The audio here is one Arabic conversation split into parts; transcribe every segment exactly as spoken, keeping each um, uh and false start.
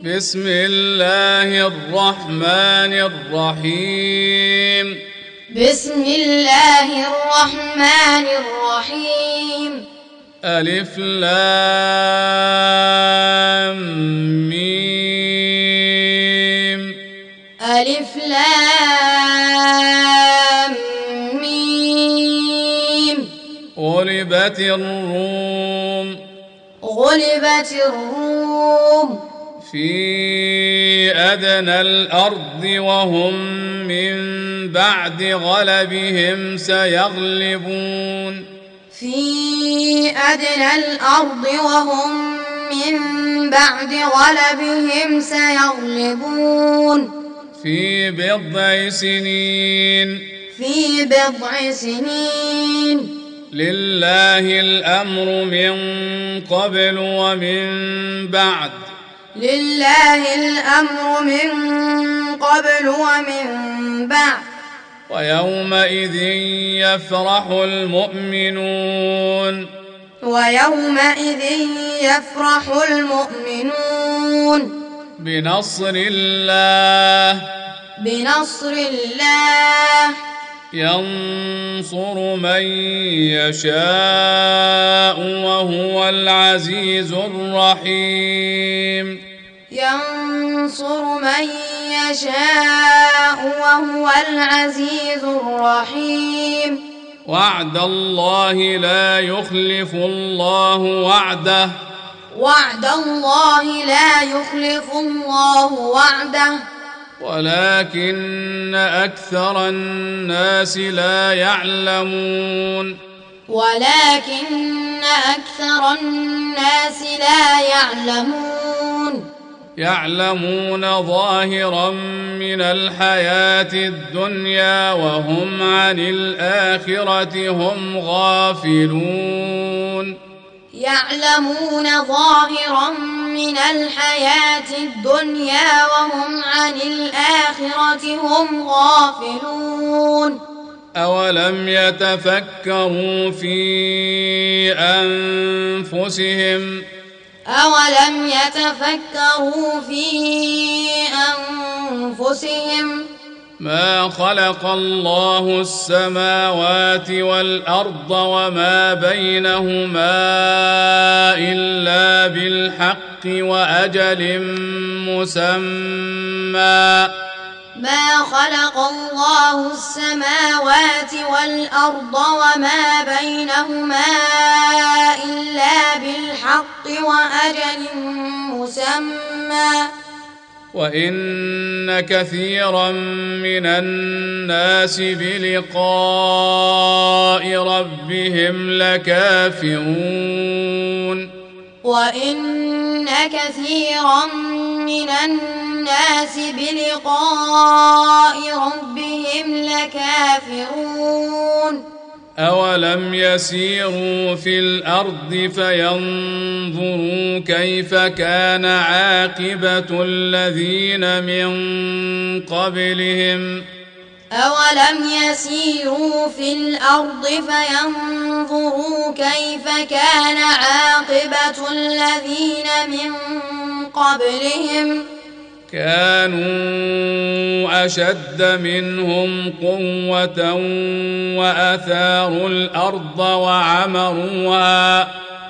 بسم الله الرحمن الرحيم. بسم الله الرحمن الرحيم. ألف لام ميم. ألف لام ميم. غلبت الروم. غلبت الروم في أدنى الأرض وهم من بعد غلبهم سيغلبون. في أدنى الأرض وهم من بعد غلبهم سيغلبون. في بضع سنين. في بضع سنين. لله الأمر من قبل ومن بعد. لله الأمر من قبل ومن بعد. ويومئذ يفرح المؤمنون. ويومئذ يفرح المؤمنون بنصر الله. بنصر الله ينصر من يشاء وهو العزيز الرحيم. ينصر من يشاء وهو العزيز الرحيم. وعد الله لا يخلف الله وعده. وعد الله لا يخلف الله وعده ولكن أكثر الناس لا يعلمون. ولكن أكثر الناس لا يعلمون. يعلمون ظاهرا من الحياة الدنيا وهم عن الآخرة هم غافلون. يعلمون ظاهرا من الحياة الدنيا وهم عن الآخرة هم غافلون. أولم يتفكروا في أنفسهم. أولم يتفكروا في أنفسهم ما خلق الله السماوات والأرض وما بينهما إلا بالحق وأجل مسمى. ما خلق الله السماوات والأرض وما بينهما إلا بالحق وأجل مسمى. وإن كثيرا من الناس بلقاء ربهم لكافرون. وإن كثيرا من الناس بلقاء ربهم لكافرون. أولم يسيروا في الأرض فينظروا كيف كان عاقبة الذين من قبلهم. أولم يسيروا في الأرض فينظروا كيف كان عاقبة الذين من قبلهم. كانوا أشد منهم قوة وأثاروا الأرض وعمروها.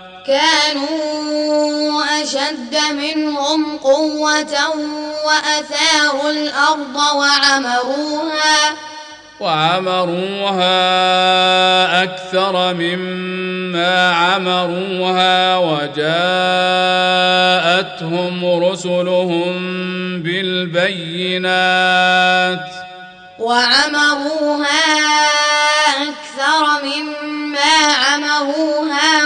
كانوا أشد منهم قوة وأثاروا الأرض وعمروها وعمروها أكثر مما عمروها وجاءتهم رسلهم بالبينات. وعمروها أكثر مما عمروها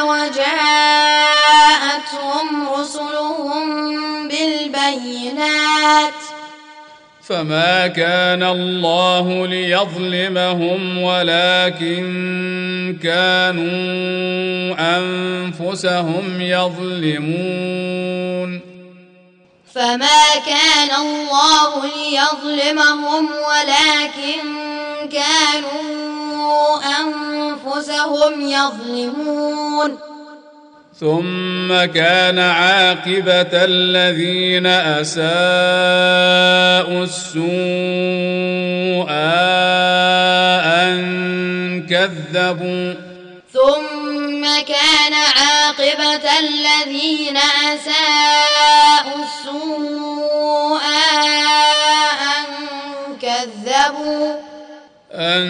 وجاءتهم رسلهم بالبينات. فما كان الله ليظلمهم ولكن كانوا أنفسهم يظلمون. فما كان الله ليظلمهم ولكن كانوا أنفسهم يظلمون. ثم كان عاقبة الذين أساءوا السوء أن كذبوا ثم كان عاقبة الذين أساءوا السوء أن كذبوا أن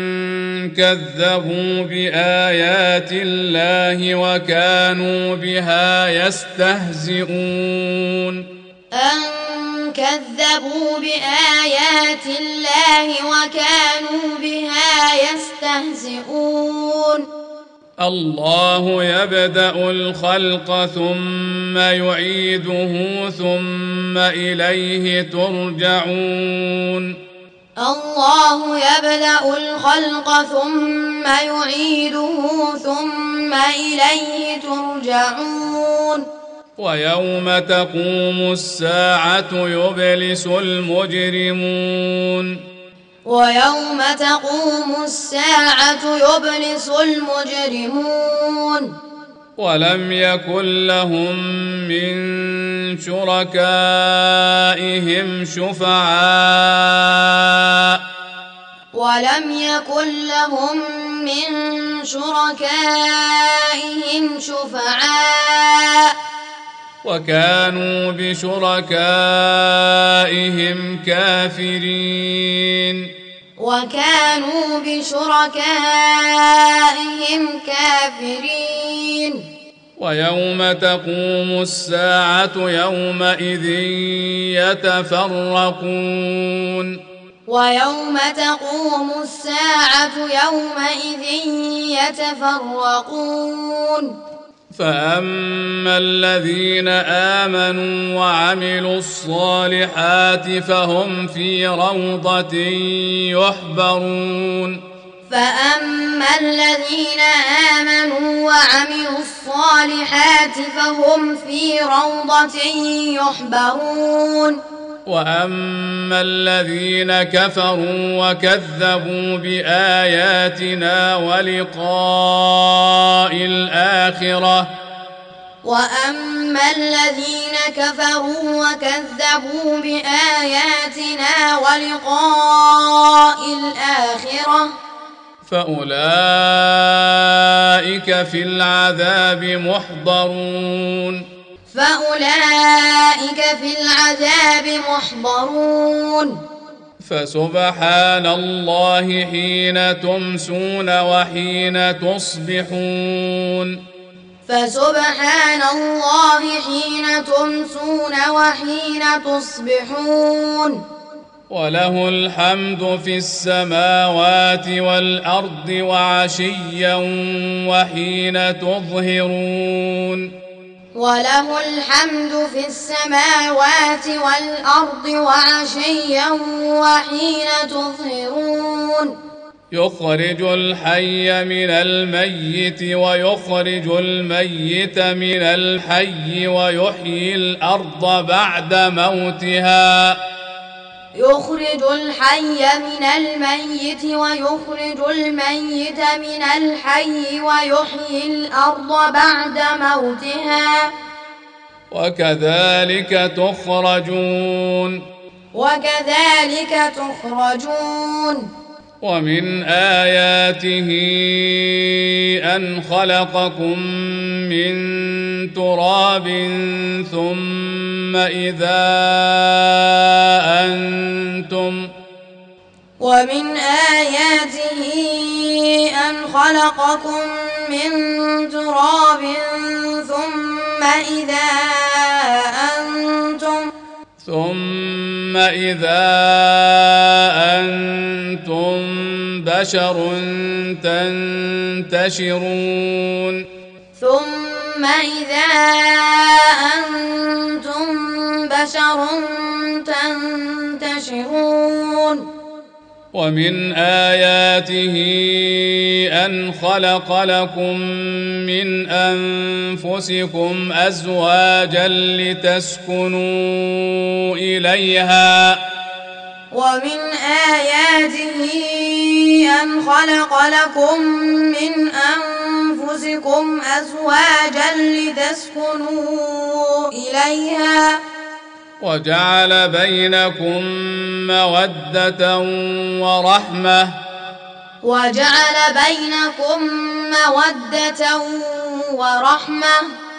كذبوا بآيات الله وكانوا بها يستهزئون أن كذبوا بآيات الله وكانوا بها يستهزئون الله يبدأ الخلق ثم يعيده ثم إليه ترجعون الله يبدأ الخلق ثم يعيده ثم إليه ترجعون ويوم تقوم الساعة يبلس المجرمون ويوم تقوم الساعة يبلس المجرمون ولم يكن لهم من شركائهم شفعاء ولم يكن لهم من شركائهم شفعاء وكانوا بشركائهم كافرين وكانوا بشركائهم كافرين ويوم تقوم الساعة يومئذ يتفرقون ويوم تقوم الساعة يومئذ يتفرقون فأما الذين آمنوا وعملوا الصالحات فهم في روضة يحبرون فأما الذين آمنوا وعملوا الصالحات فهم في روضة يحبرون وأما الذين كفروا وكذبوا بآياتنا ولقاء الآخرة وأما الذين كفروا وكذبوا بآياتنا ولقاء الآخرة فأولئك في العذاب محضرون فأولئك في العذاب محضرون فسبحان الله حين تمسون وحين تصبحون فسبحان الله حين تمسون وحين تصبحون وله الحمد في السماوات والأرض وعشيا وحين تظهرون وله الحمد في السماوات والأرض وعشيا وحين تظهرون يخرج الحي من الميت ويخرج الميت من الحي ويحيي الأرض بعد موتها يخرج الحي من الميت ويخرج الميت من الحي ويحيي الأرض بعد موتها وكذلك تخرجون وكذلك تخرجون ومن آياته أن خلقكم من تراب ثم إذا أنتم ومن آياته أن خلقكم من تراب ثم إذا أنتم ثم إذا أنتم بشر تنتشرون ثم إذا أنتم بشر تنتشرون ومن آياته أن خلق لكم من أنفسكم أزواجا لتسكنوا إليها ومن آياته أن خلق لكم من أنفسكم أزواجا لتسكنوا إليها وجعل بينكم مودة ورحمة وجعل بينكم مودة ورحمة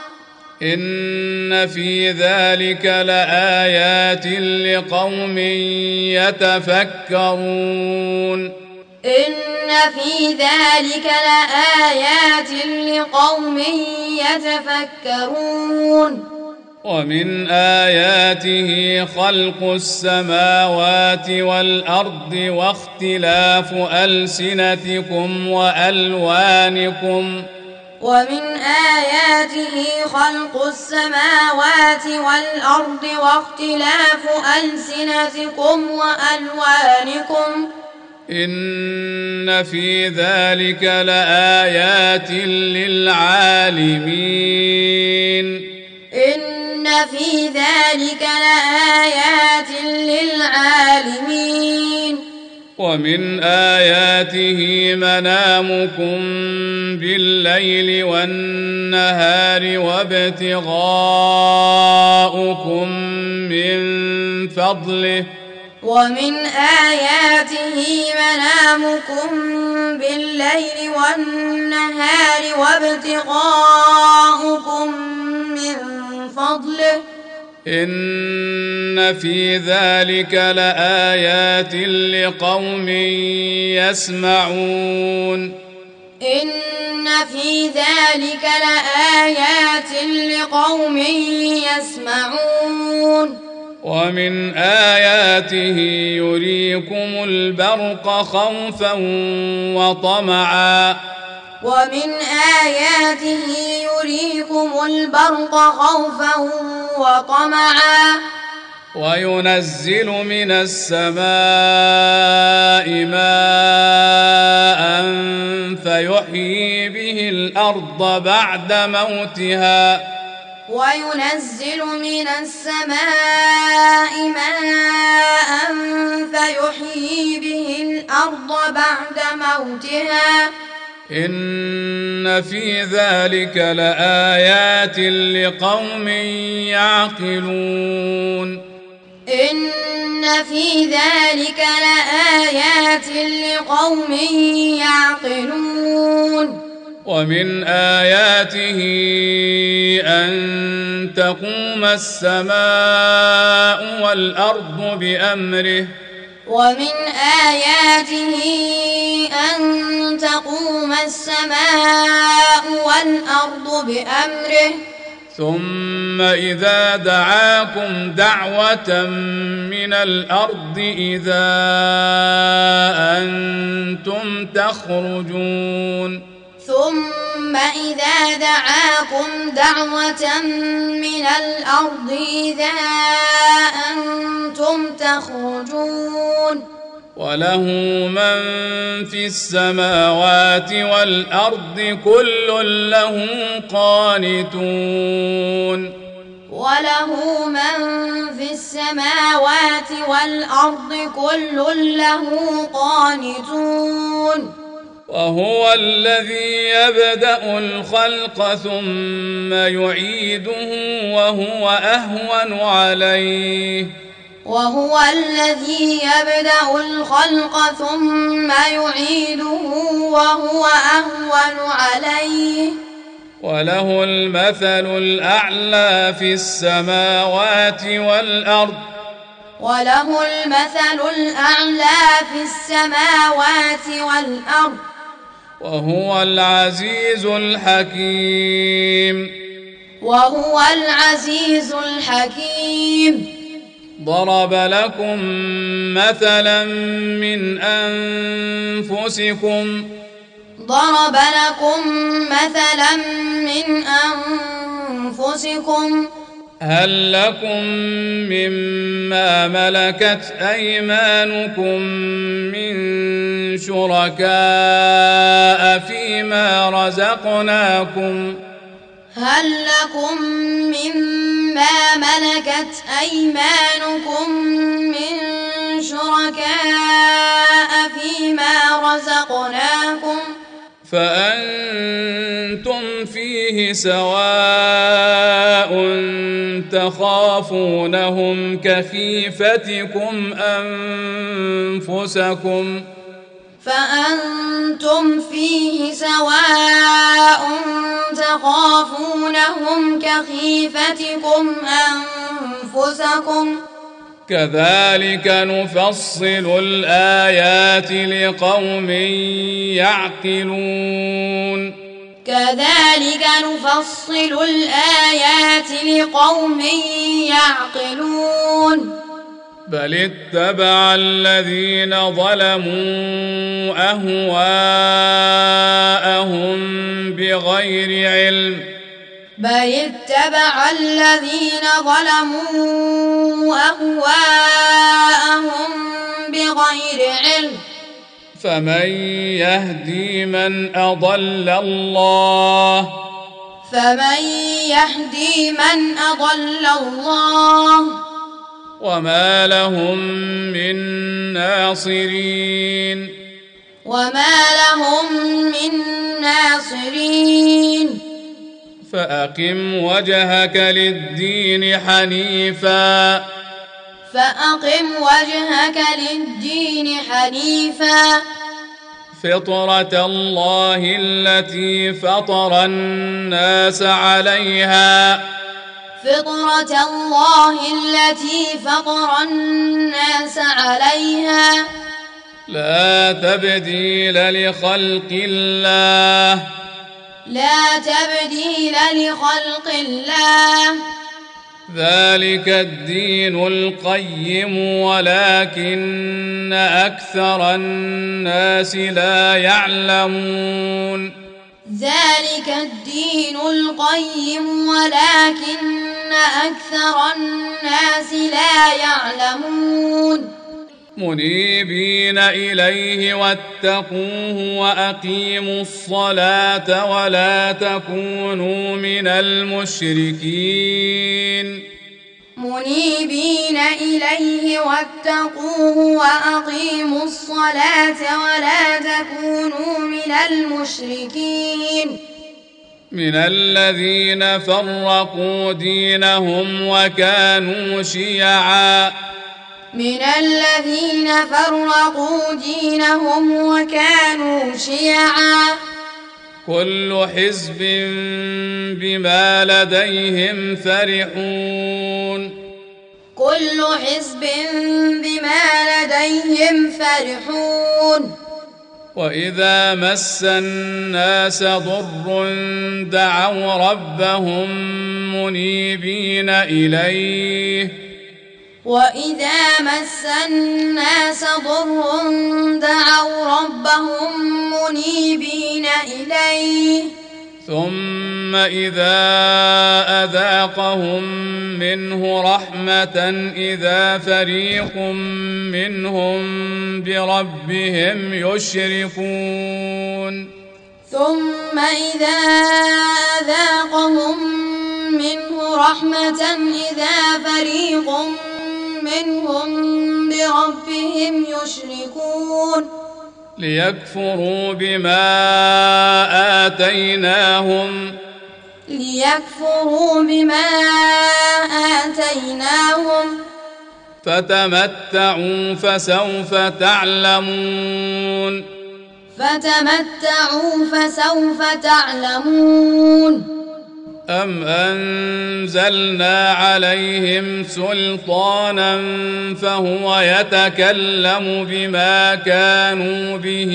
إن في ذلك لآيات لقوم يتفكرون إن في ذلك لآيات لقوم يتفكرون ومن آياته خلق السماوات والأرض واختلاف ألسنتكم وألوانكم ومن آياته خلق السماوات والأرض واختلاف ألسنتكم وألوانكم إن في ذلك لآيات للعالمين إن في ذلك لآيات للعالمين ومن آياته منامكم بالليل والنهار وابتغاؤكم من فضله ومن آياته منامكم بالليل والنهار وابتغاؤكم من فضله إن في ذلك لآيات لقوم يسمعون إن في ذلك لآيات لقوم يسمعون ومن آياته يريكم البرق خوفا وطمعا ومن آياته يريكم البرق خوفا وطمعا وينزل من السماء ماء فيحيي به الأرض بعد موتها وينزل من السماء ماء فيحيي به الأرض بعد موتها إن في ذلك لآيات لقوم يعقلون إن في ذلك لآيات لقوم يعقلون ومن آياته أن تقوم السماء والأرض بأمره ومن آياته أن تقوم السماء والأرض بأمره ثم إذا دعاكم دعوة من الأرض إذا أنتم تخرجون ثم إذا دعاكم دعوة من الأرض إذا أنتم تخرجون وله من في السماوات والأرض كل له قانتون وله من في السماوات والأرض كل له قانتون وهو الذي يبدأ الخلق ثم يعيده وهو أهون عليه وهو الذي يبدأ الخلق ثم يعيده وهو أهون عليه وله المثل الأعلى في السماوات والأرض وله المثل الأعلى في السماوات والأرض وهو العزيز الحكيم وهو العزيز الحكيم ضرب لكم مثلا من أنفسكم ضرب لكم مثلا من أنفسكم هل لكم مما ملكت أيمانكم من شركاء فيما رزقناكم هل لكم مما ملكت أيمانكم من شركاء فيما فأنتم فيه سواء تخافونهم كخيفتكم أنفسكم فأنتم فيه سواء تخافونهم كخيفتكم أنفسكم كذلك نفصل الآيات لقوم يعقلون كذلك نفصل الآيات لقوم يعقلون بل اتبع الذين ظلموا أهواءهم بغير علم بل اتبع الذين ظلموا أهواءهم بغير علم فمن يهدي من أضل الله فمن يهدي من أضل الله وما لهم من ناصرين وما لهم من ناصرين فأقم وجهك للدين حنيفا فأقم وجهك للدين حنيفا فطرة الله التي فطر الناس عليها فطرة الله التي فطر الناس عليها لا تبديل لخلق الله لا تبديل لخلق الله ذلك الدين القيم ولكن أكثر الناس لا يعلمون ذلك الدين القيم ولكن أكثر الناس لا يعلمون منيبين إليه واتقوه وأقيموا الصلاة ولا تكونوا من المشركين منيبين إليه واتقوه وأقيموا الصلاة ولا تكونوا من المشركين من الذين فرقوا دينهم وكانوا شيعا من الذين فرقوا دينهم وكانوا شيعا كل حزب بما لديهم فرحون كل حزب بما لديهم فرحون وإذا مس الناس ضر دعوا ربهم منيبين إليه وإذا مس الناس ضر دعوا ربهم منيبين إليه ثم إذا أذاقهم منه رحمة إذا فريق منهم بربهم يشركون ثم إذا أذاقهم منه رحمة إذا فريق منهم بربهم يشركون ليكفروا بما آتيناهم ليكفروا بما آتيناهم فتمتعوا فسوف تعلمون فتمتعوا فسوف تعلمون أم أنزلنا عليهم سلطانا فهو يتكلم بما كانوا به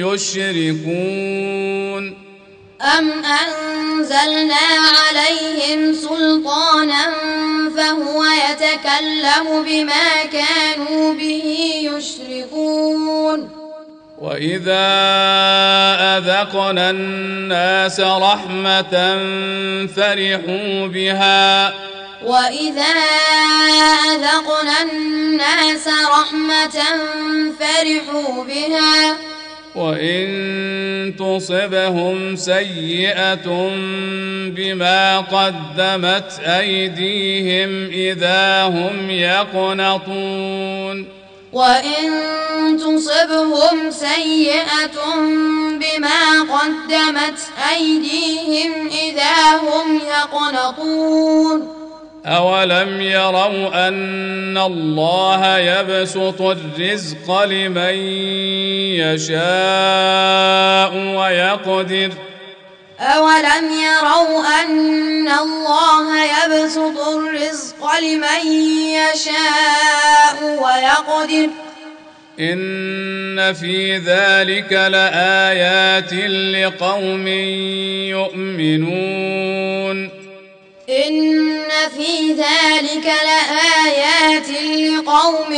يشركون أم أنزلنا عليهم سلطانا فهو يتكلم بما كانوا به يشركون وإذا أذقنا الناس رحمة فرحوا بها وإذا أذقنا الناس رحمة فرحوا بها وإن تصبهم سيئة بما قدمت أيديهم إذا هم يقنطون وإن تصبهم سيئة بما قدمت أيديهم إذا هم يقنطون أولم يروا أن الله يبسط الرزق لمن يشاء ويقدر أولم يروا أن الله يبسط الرزق لمن يشاء ويقدر إن في ذلك لآيات لقوم يؤمنون إن في ذلك لآيات لقوم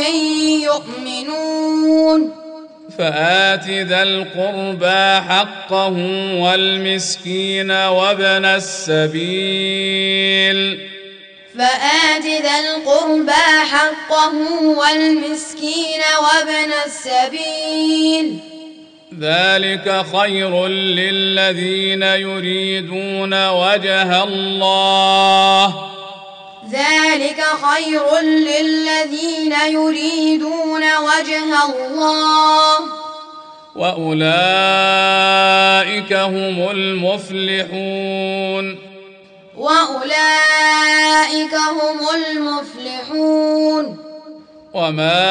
يؤمنون فآت ذا القربى حقه والمسكين وابن السبيل فآت ذا القربى حقه والمسكين وابن السبيل ذلك خير للذين يريدون وجه الله ذلك خير للذين يريدون وجه الله وأولئك هم المفلحون وأولئك هم المفلحون وما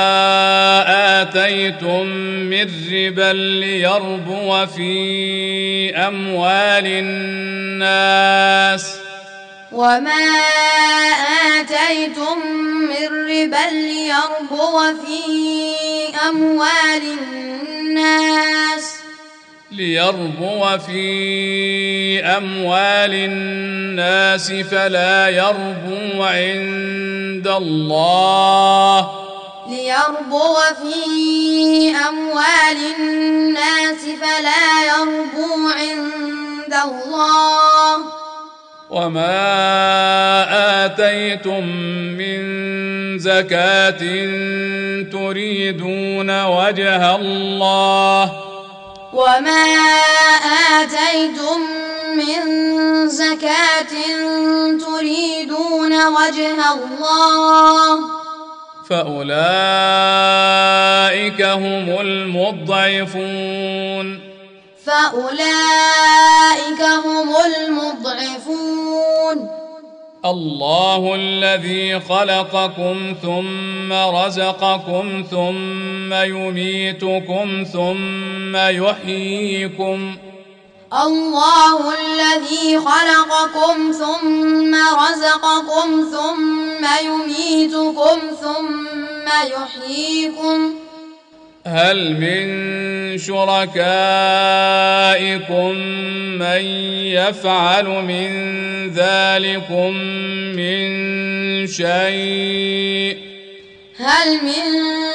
آتيتم من ربا ليربو في أموال الناس وما آتيتم من ربا ليربو في أموال الناس ليربو في أموال الناس فلا يربو عند الله ليربو في أموال الناس فلا يربو عند الله وما آتيتم من زكاة تريدون وجه الله وما آتيتم من زكاة تريدون وجه الله فأولئك هم المضعفون فأولئك هم المضعفون الله الذي خلقكم ثم رزقكم ثم يميتكم ثم يحييكم الله الذي خلقكم ثم رزقكم ثم يميتكم ثم يحييكم هل من شركائكم من يفعل من ذلكم من شيء هل من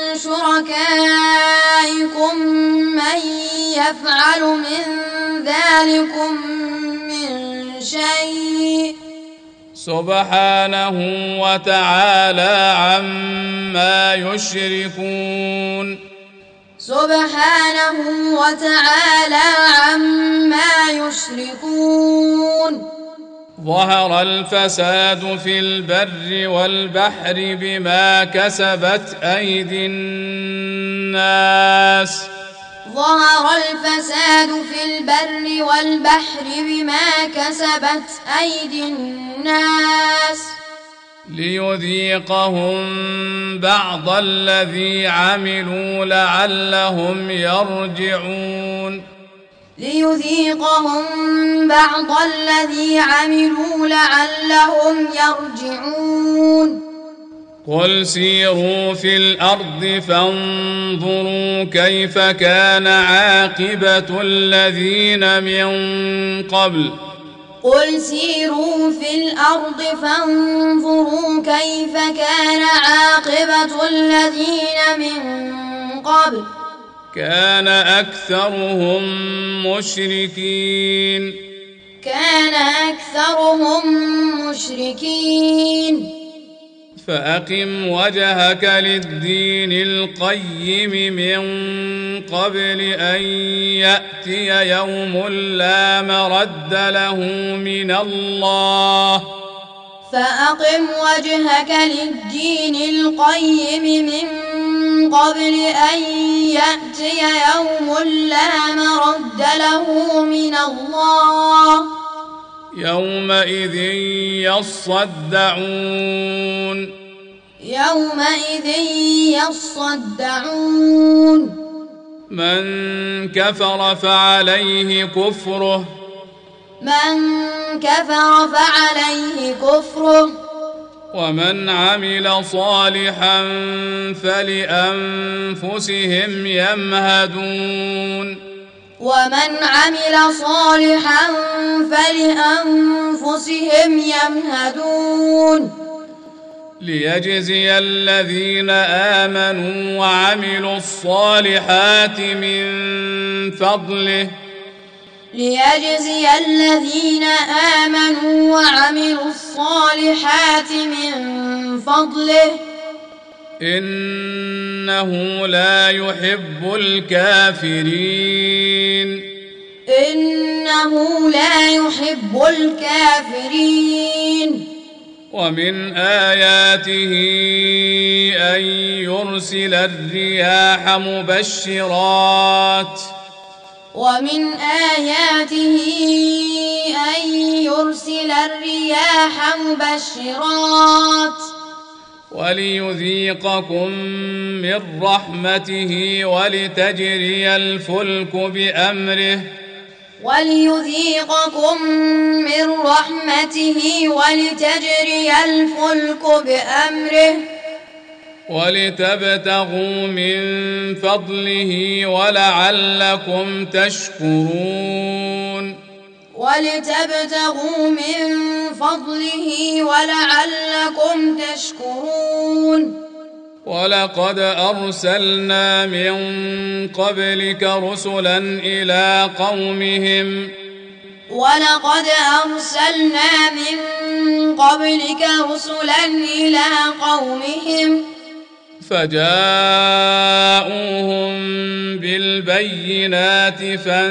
شركائكم من يفعل من ذلكم من شيء سبحانه وتعالى عما يشركون سبحانه وتعالى عما يشركون ظهر الفساد في البر والبحر بما كسبت أيدي الناس ظهر الفساد في البر والبحر بما كسبت أيدي الناس ليذيقهم بعض الذي عملوا لعلهم يرجعون ليذيقهم بعض الذي عملوا لعلهم يرجعون قل سيروا في الأرض فانظروا كيف كان عاقبة الذين من قبل قل سيروا في الأرض فانظروا كيف كان عاقبة الذين من قبل كان أكثرهم مشركين كان أكثرهم مشركين فأقم وجهك للدين القيم من قبل أن يأتي يوم لا مرد له من الله فأقم وجهك للدين القيم من قبل أن يأتي يوم لا مرد له من الله يومئذ يصدعون يومئذ يصدعون من كفر فعليه كفره من كفر فعليه كفره ومن عمل صالحا فلأنفسهم يمهدون ومن عمل صالحا فلأنفسهم يمهدون ليجزي الذين آمنوا وعملوا الصالحات من فضله ليجزي الذين آمنوا وعملوا الصالحات من فضله إنه لا يحب الكافرين إنه لا يحب الكافرين ومن آياته أن يرسل الرياح مبشرات ومن آياته أن يرسل الرياح مبشرات وليذيقكم من رحمته ولتجري الفلك بأمره وليذيقكم من رحمته ولتجري الفلك بأمره ولتبتغوا من فضله ولعلكم تشكرون ولتبتغوا من فضله ولعلكم تشكرون ولقد أرسلنا من قبلك رسلا إلى قومهم ولقد أرسلنا من قبلك رسلا إلى قومهم فجاءوهم بالبينات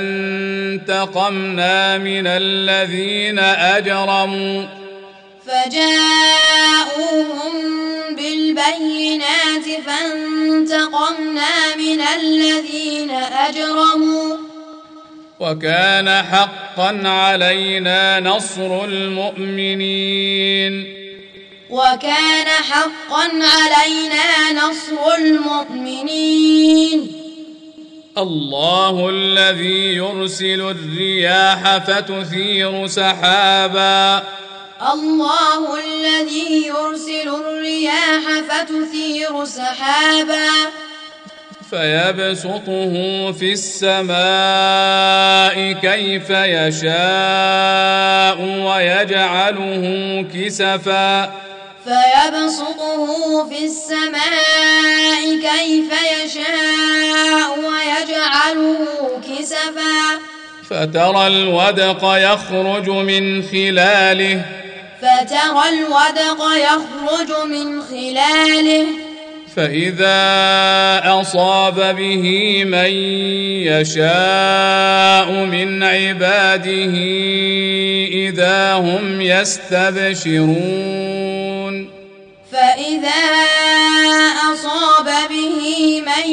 فانتقمنا من الذين أجرموا فجاءوهم بالبينات فانتقمنا من الذين أجرموا وكان حقا علينا نصر المؤمنين وكان حقا علينا نصر المؤمنين الله الذي يرسل الرياح فتثير سحابا الله الذي يرسل الرياح فتثير سحابا فيبسطه في السماء كيف يشاء ويجعله كسفا فيبسطه في السماء كيف يشاء ويجعله كسفا فترى الودق يخرج من خلاله فترى الودق يخرج من خلاله فإذا أصاب به من يشاء من عباده إذا هم يستبشرون فإذا أصاب به من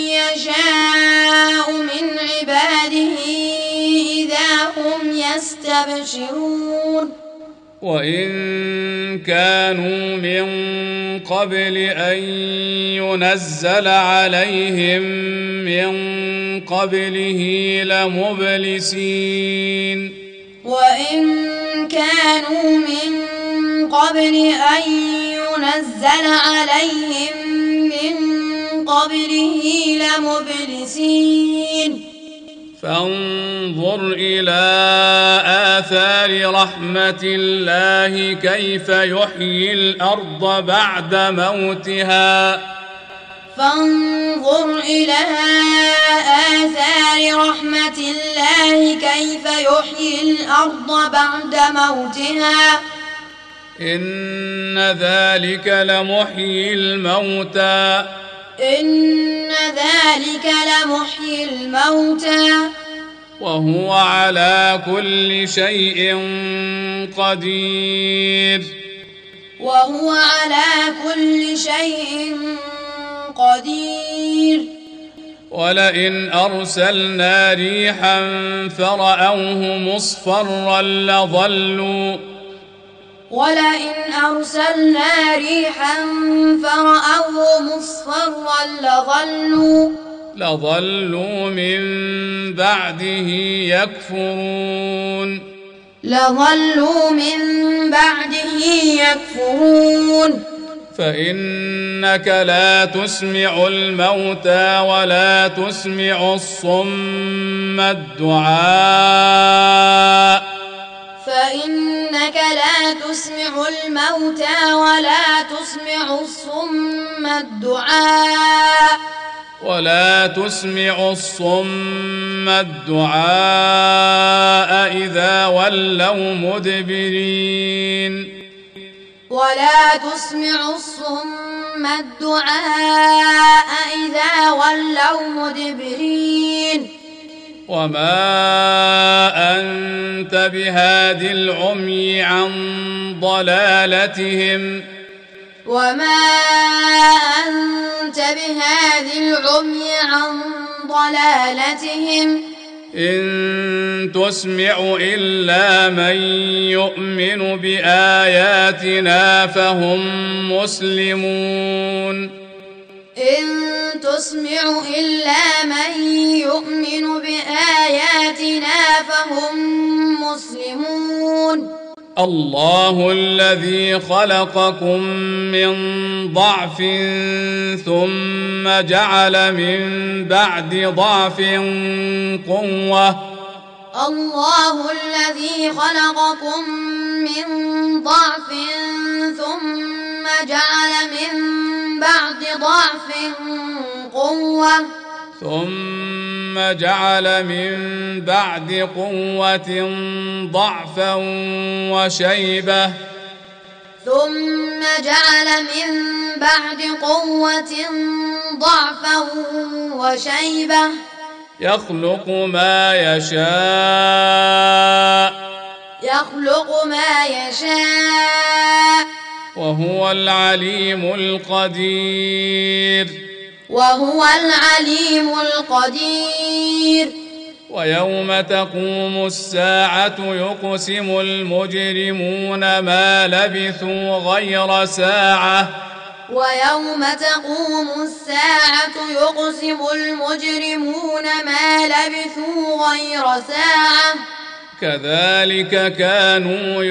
يشاء من عباده إذا هم يستبشرون وإن كانوا من قبل أن ينزل عليهم من قبله لمبلسين وإن كانوا من قبل أن ينزل عليهم من قبله لمبلسين فانظر إلى آثار رحمة الله كيف يحيي الأرض بعد موتها فانظر إلى آثار رحمة الله كيف يحيي الأرض بعد موتها إن ذلك لمحيي الموتى إن ذلك لمحيي الموتى وهو على كل شيء قدير وهو على كل شيء قدير ولئن أرسلنا ريحا فرأوه مصفرا لظلوا ولئن أرسلنا ريحا فرأوه مصفرا لظلوا لظلوا من بعده يكفرون لظلوا من بعده يكفرون فإنك لا تسمع الموتى ولا تسمع الصم الدعاء فإنك لا تسمع الموتى ولا تسمع الصم الدعاء ولا تسمع الصم الدعاء إذا ولوا مدبرين ولا تسمع الصم الدعاء إذا ولوا مدبرين وما أنت بهاد العمي عن ضلالتهم وما أنت بهاد العمي عن ضلالتهم إن تسمع إلا من يؤمن بآياتنا فهم مسلمون إن تسمع إلا من يؤمن بآياتنا فهم مسلمون الله الذي خلقكم من ضعف ثم جعل من بعد ضعف قوة الله الذي خلقكم من ضعف ثم جعل من بعد ضعف قوة ثم جعل من بعد قوة ضعفا وشيبة ثم جعل من بعد قوة ضعفا وشيبة يخلق ما يشاء يخلق ما يشاء وهو العليم القدير وهو العليم القدير ويوم تقوم الساعة يقسم المجرمون ما لبثوا غير ساعة ويوم تقوم الساعة يقسم المجرمون ما لبثوا غير ساعة كذلك كانوا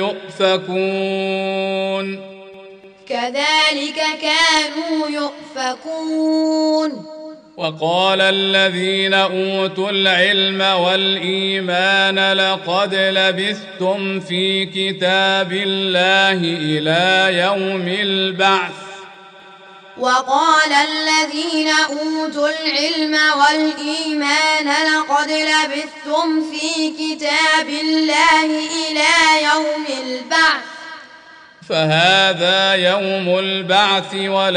يؤفكون كذلك كانوا يؤفكون وقال الذين أوتوا العلم والإيمان لقد لبثتم في كتاب الله إلى يوم البعث وقال الذين أوتوا العلم والإيمان لقد لبثتم في كتاب الله إلى يوم البعث فهذا يوم البعث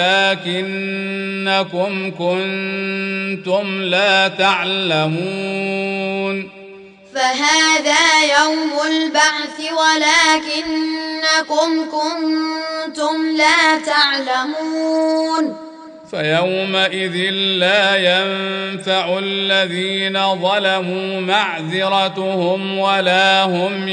ولكنكم كنتم لا تعلمون فهذا يوم البعث ولكنكم كنتم لا تعلمون فيومئذ لا ينفع الذين ظلموا معذرتهم ولا هم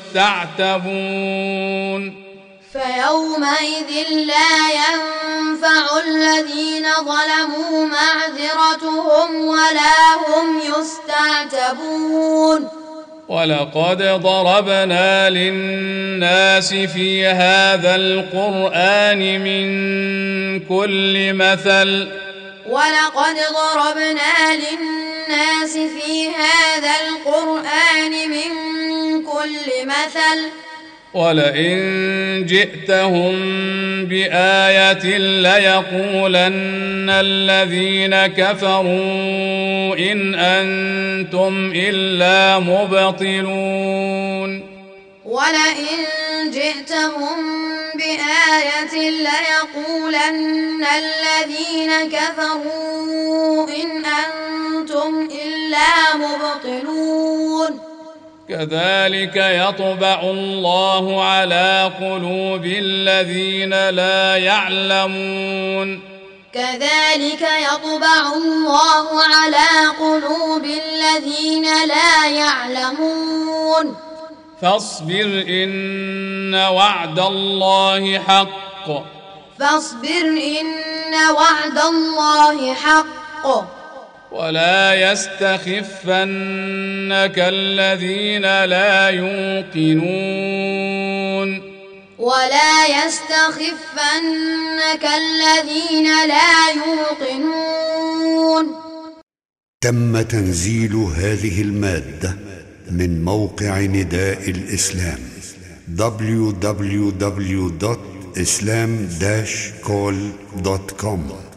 يستعتبون فيومئذ لا ينفع الذين ظلموا معذرتهم ولا هم يستعتبون ولقد ضربنا للناس في هذا القرآن من كل مثل ولقد ضربنا للناس في هذا القرآن من كل مثل ولئن جئتهم بآية ليقولن الذين كفروا إن أنتم إلا مبطلون ولئن جئتهم بآية ليقولن الذين كفروا إن أنتم إلا مبطلون كذلك يطبع الله على قلوب الذين لا يعلمون كذلك يطبع الله على قلوب الذين لا يعلمون فاصبر إن وعد الله حق فاصبر إن وعد الله حق ولا يستخفنك الذين لا يوقنون ولا يستخفنك الذين لا يوقنون. تم تنزيل هذه المادة من موقع نداء الإسلام دبليو دبليو دبليو دوت إسلام داش كول دوت كوم.